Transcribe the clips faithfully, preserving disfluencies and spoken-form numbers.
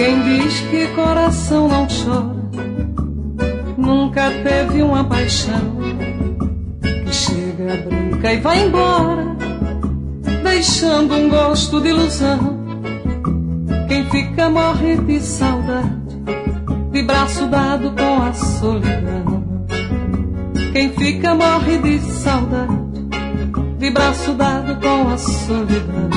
Quem diz que coração não chora nunca teve uma paixão que chega, brinca e vai embora, deixando um gosto de ilusão. Quem fica morre de saudade, de braço dado com a solidão. Quem fica morre de saudade, de braço dado com a solidão.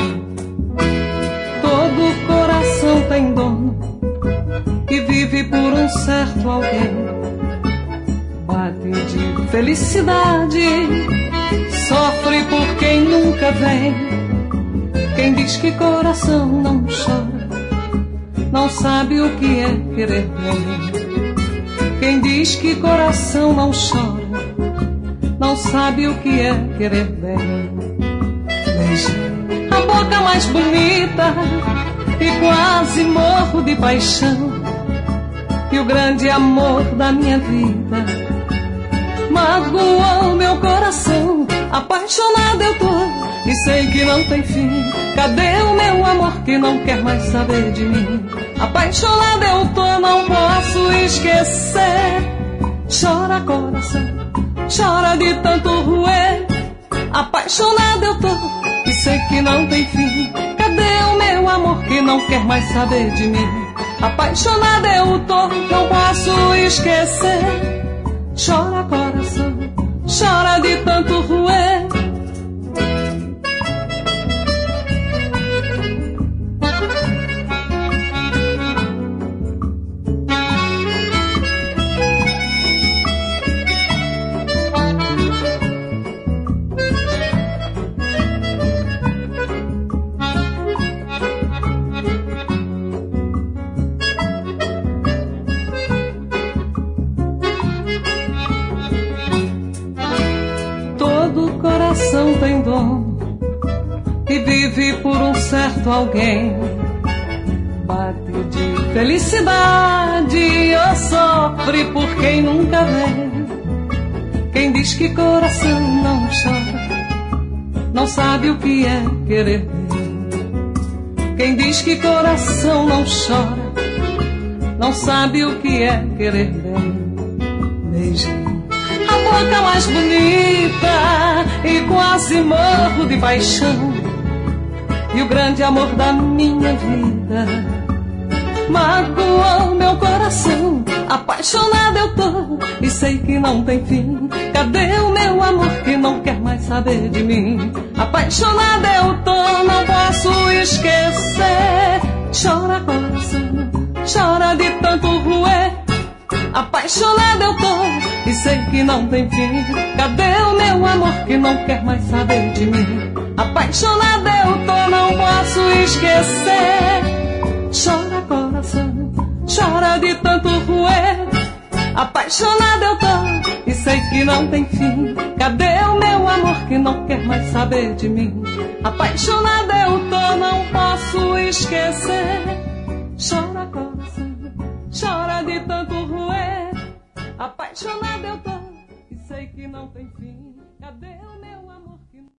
Todo coração tem dono e vive por um certo alguém. Bate de felicidade, sofre por quem nunca vem. Quem diz que coração não chora não sabe o que é querer bem. Quem diz que coração não chora não sabe o que é querer bem. Beijei a boca mais bonita e quase morro de paixão. E o grande amor da minha vida magoou meu coração. Apaixonada eu tô e sei que não tem fim. Cadê o meu amor que não quer mais saber de mim? Apaixonada eu tô, não posso esquecer. Chora coração, chora de tanto roer. Apaixonada eu tô e sei que não tem fim. Cadê o meu amor que não quer mais saber de mim? Apaixonada eu tô, não posso esquecer. Chora coração, chora de tanto roer. Tem dono e vive por um certo alguém. Bate de felicidade ou sofre por quem nunca vem. Quem diz que coração não chora não sabe o que é querer bem. Quem diz que coração não chora não sabe o que é querer bem. Beijei a boca mais bonita e quase morro de paixão. E o grande amor da minha vida magoou meu coração. Apaixonada eu tô e sei que não tem fim. Cadê o meu amor que não quer mais saber de mim? Apaixonada eu tô, não posso esquecer. Chora coração, chora de tanto roer. Apaixonada eu tô e sei que não tem fim. Cadê o meu amor que não quer mais saber de mim? Apaixonada eu tô, não posso esquecer. Chora coração, chora de tanto roer. Apaixonada eu tô e sei que não tem fim. Cadê o meu amor que não quer mais saber de mim? Apaixonada eu tô, não posso esquecer. Chora coração, chora de tanto roer. Apaixonada eu tô e sei que não tem fim. Cadê o meu amor?